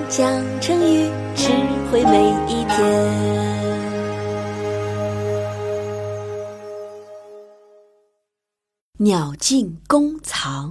讲成语，智慧每一天。鸟尽弓藏。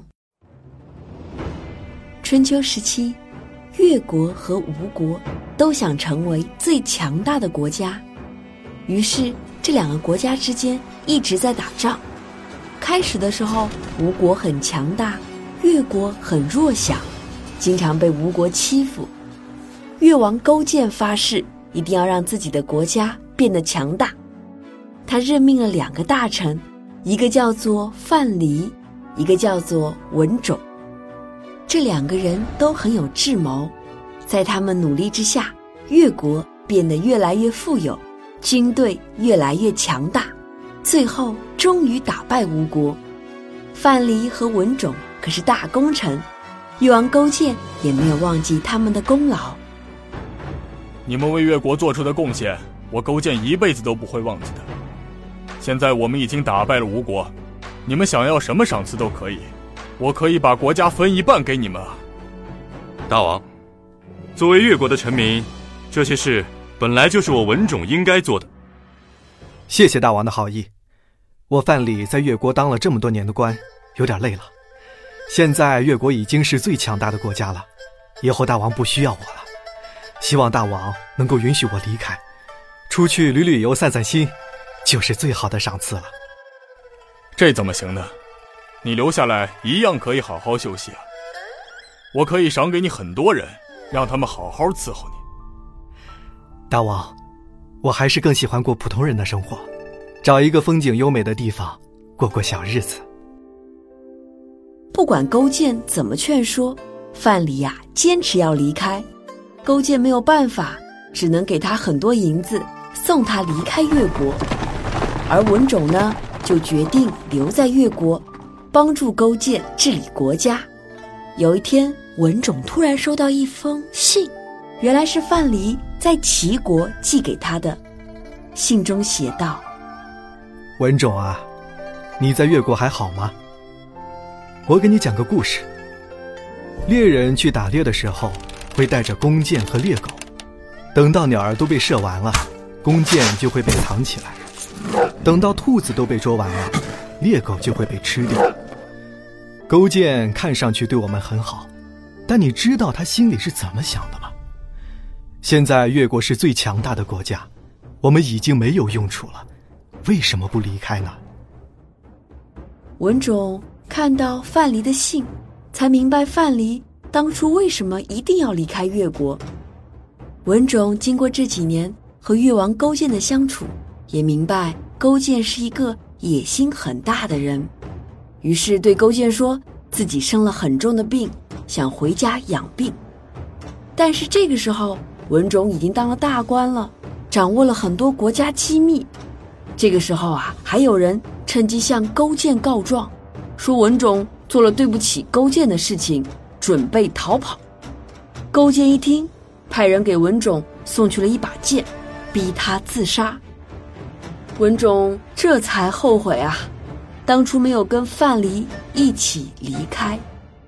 春秋时期，越国和吴国都想成为最强大的国家，于是这两个国家之间一直在打仗。开始的时候，吴国很强大，越国很弱小，经常被吴国欺负。越王勾践发誓一定要让自己的国家变得强大，他任命了2个大臣，一个叫做范蠡，一个叫做文种。这2个人都很有智谋，在他们努力之下，越国变得越来越富有，军队越来越强大，最后终于打败吴国。范蠡和文种可是大功臣，越王勾践也没有忘记他们的功劳。 你们为越国做出的贡献，我勾践一辈子都不会忘记的。现在我们已经打败了吴国，你们想要什么赏赐都可以，我可以把国家分一半给你们啊。 大王，作为越国的臣民，这些事本来就是我文种应该做的。 谢谢大王的好意，我范蠡在越国当了这么多年的官，有点累了。现在越国已经是最强大的国家了，以后大王不需要我了。希望大王能够允许我离开，出去旅旅游散散心，就是最好的赏赐了。 这怎么行呢？你留下来一样可以好好休息啊。我可以赏给你很多人，让他们好好伺候你。 大王，我还是更喜欢过普通人的生活，找一个风景优美的地方过过小日子。 不管勾践怎么劝说，范蠡坚持要离开。勾践没有办法，只能给他很多银子，送他离开越国。而文种呢，就决定留在越国，帮助勾践治理国家。有一天，文种突然收到一封信，原来是范蠡在齐国寄给他的。信中写道： 文种啊，你在越国还好吗？我给你讲个故事。猎人去打猎的时候，会带着弓箭和猎狗，等到鸟儿都被射完了，弓箭就会被藏起来，等到兔子都被捉完了，猎狗就会被吃掉。勾践看上去对我们很好，但你知道他心里是怎么想的吗？现在越国是最强大的国家，我们已经没有用处了，为什么不离开呢？ 文种看到范蠡的信，才明白范蠡当初为什么一定要离开越国。文种经过这几年和越王勾践的相处，也明白勾践是一个野心很大的人，于是对勾践说自己生了很重的病，想回家养病。但是这个时候，文种已经当了大官了，掌握了很多国家机密。这个时候还有人趁机向勾践告状，说文种做了对不起勾践的事情，准备逃跑。勾践一听，派人给文种送去了一把剑，逼他自杀。文种这才后悔当初没有跟范蠡一起离开。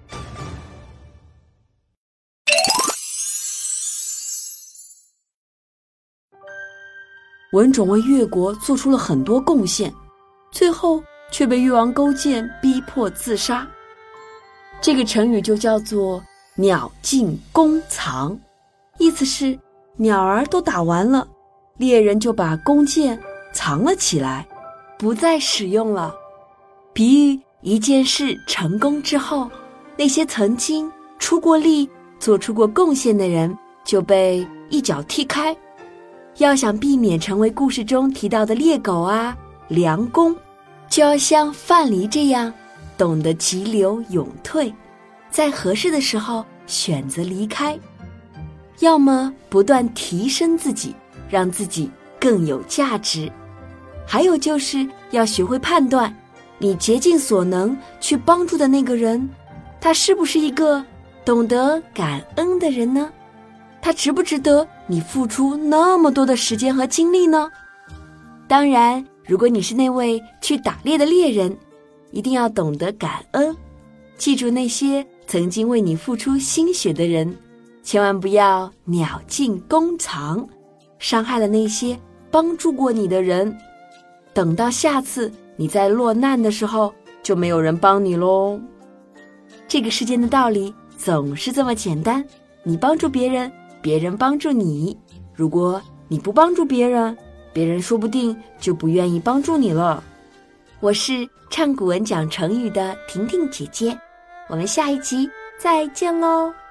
文种为越国做出了很多贡献，最后却被越王勾践逼迫自杀。这个成语就叫做鸟尽弓藏，意思是鸟儿都打完了，猎人就把弓箭藏了起来，不再使用了。比喻一件事成功之后，那些曾经出过力、做出过贡献的人就被一脚踢开。要想避免成为故事中提到的猎狗良弓，就要像范蠡这样懂得急流勇退，在合适的时候选择离开。要么不断提升自己，让自己更有价值。还有就是要学会判断，你竭尽所能去帮助的那个人，他是不是一个懂得感恩的人呢？他值不值得你付出那么多的时间和精力呢？当然，如果你是那位去打猎的猎人，一定要懂得感恩，记住那些曾经为你付出心血的人， 千万不要鸟尽弓藏，伤害了那些帮助过你的人。等到下次你在落难的时候，就没有人帮你咯。这个世间的道理总是这么简单，你帮助别人，别人帮助你。如果你不帮助别人，别人说不定就不愿意帮助你了。我是唱古文讲成语的婷婷姐姐，我们下一集再见咯。